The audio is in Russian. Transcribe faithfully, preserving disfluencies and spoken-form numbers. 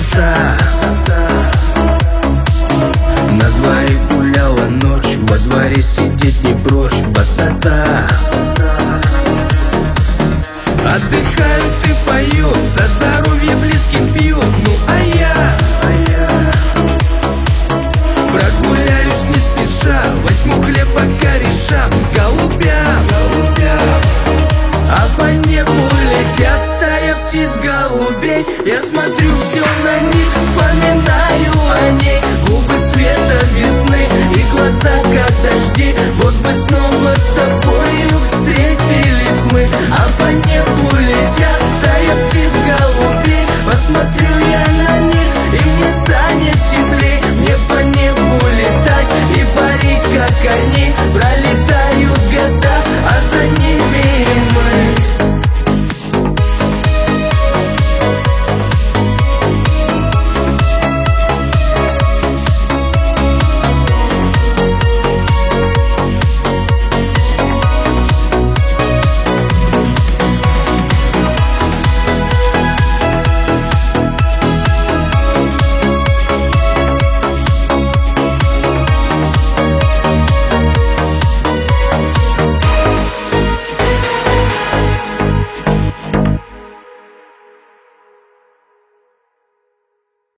красота. На дворе гуляла ночь, во дворе сидеть не прочь, босота. Отдыхают и поют, за здоровье близких пьют. Ну а я, а я прогуляюсь не спеша, возьму хлеб по корешам, голубям, голубям. А по небу летят стая птиц голубей. Я смотрю